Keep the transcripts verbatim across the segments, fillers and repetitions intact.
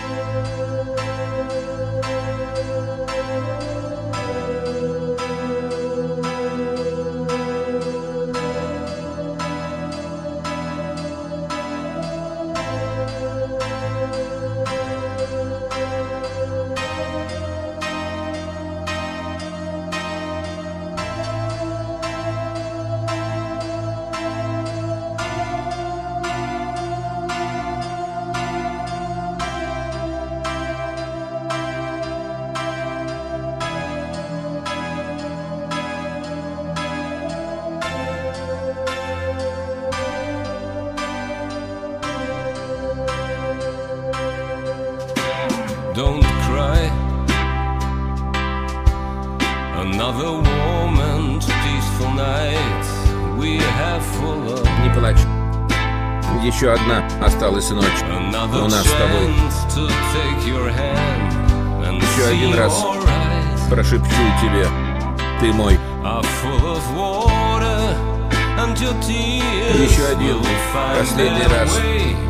Don't cry. Another warm and peaceful night we have for love. Не плачь. Еще одна осталась ночь у нас с тобой. Еще один раз прошепчу тебе, ты мой. Еще один, последний раз.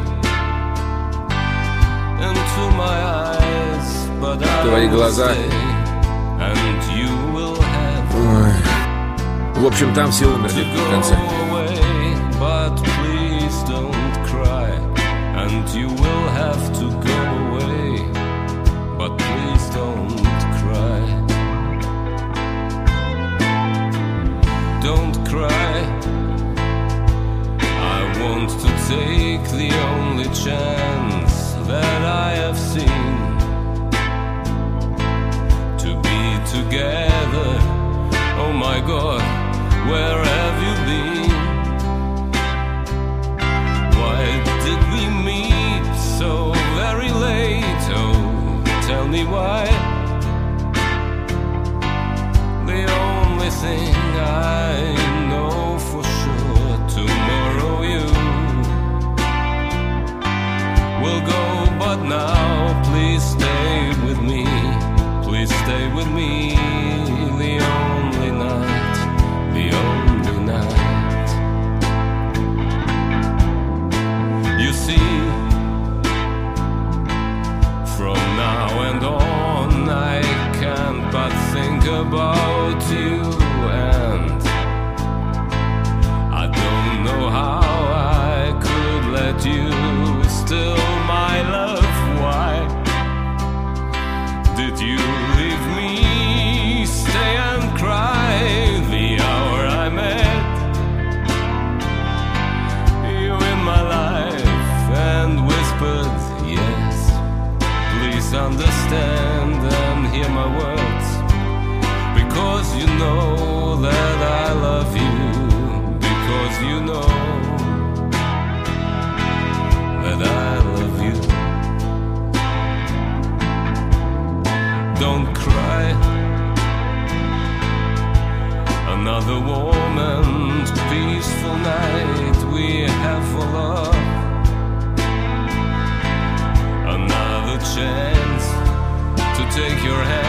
Твои глаза. Ой. В общем, там все умерли в конце. And you will have to go away, but please don't cry. Don't cry. I want to take the only chance that I have seen to be together. Oh my God, where have you been? Why did we meet so very late? Oh, tell me why. The only thing I know for sure, tomorrow you will go, but now please stay with me. Please stay with me. The only night, the only night. You see, from now and on I can't but think about you, and I don't know how I could let you steal my love. Why did you leave me, stay and cry the hour I met you in my life and whispered yes? Please understand and hear my words, because you know that I love you, because you know that I love you. Don't cry. Another warm and peaceful night we have for love. Another chance to take your hand